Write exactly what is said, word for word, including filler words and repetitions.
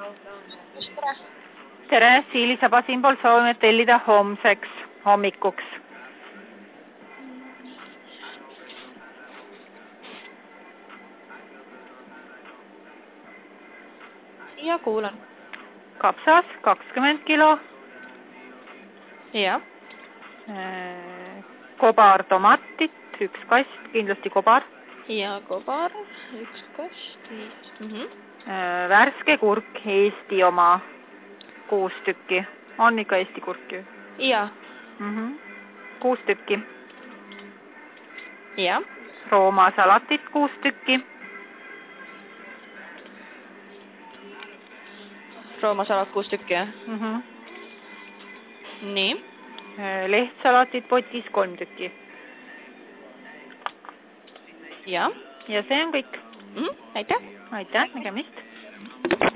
tere, Siili Saba siinpool, soovime tellida homseks hommikuks. Ja kuulan. Kapsas kakskümmend kilo. Ja. Kobar tomatit, üks kast, kindlasti kobar. Ja kobar, üks kast, viis. Mhm. Värske kurk, Eesti oma, kuus tükki. On ikka Eesti kurk ju? Ja. Mhm. Kuus tükki. Ja. Rooma salatit, kuus tükki. Rooma salat, kuus tükki, jah? Mhm. Nii. Lehtsalatit potis, kolm tükki. Ja. Ja see on kõik. Mhm. Aitäh. Aitäh, nägemist.